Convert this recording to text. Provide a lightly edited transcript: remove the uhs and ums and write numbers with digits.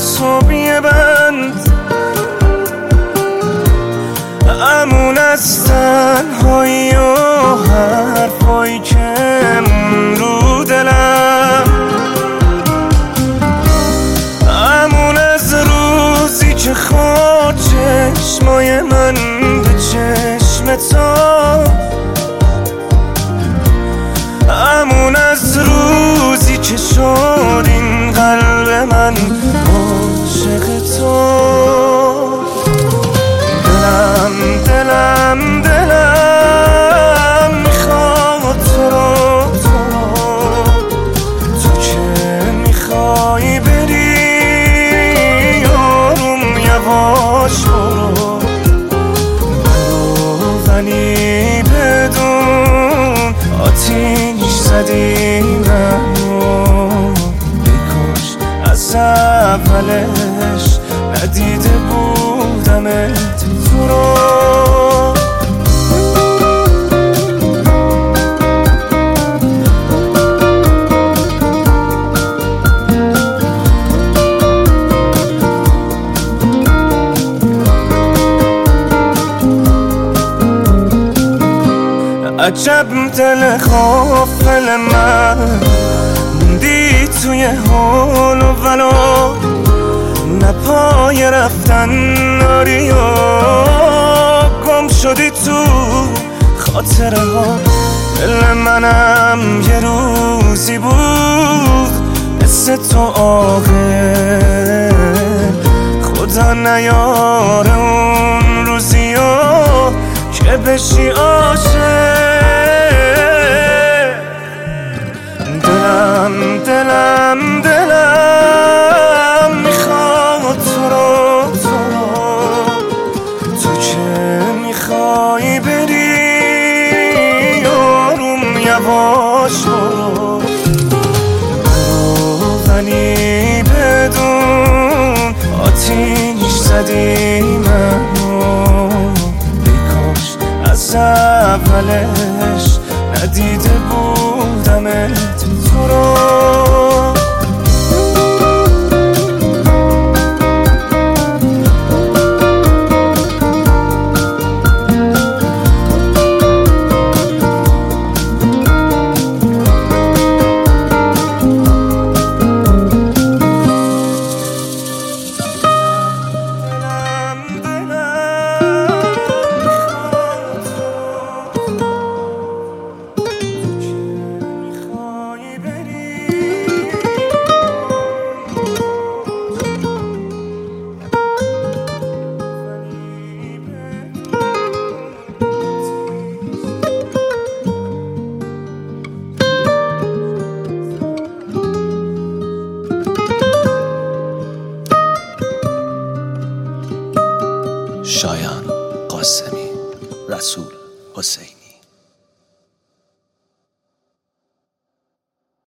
صبحیه بند امون از تنهایی و حرفایی که رو دلم، امون از روزی که خود چشمای من به چشم تو، امون از روزی که شد این قلب من عاشق تو. دلم میخواد تو رو تو که میخوای بری آروم یواش برو ولی بدون آتیش زدی منو، بیکاش از اولش ندیده بودمت تو رو. عجب دل غافل من موندی توی حال و ولا، نه پای رفتن داری و گم شدی تو خاطره ها. دل منم یه روزی بود مثل تو عاقل، خدا نیاره اون روزی ها که بشی عاشق. دلم میخواد تو رو تو که میخوای بری آروم یواش برو ولی بدون آتیش زدی منو، بیکاش از اولش ندیده بودمت تو رو. شایان قاسمی، رسول حسین.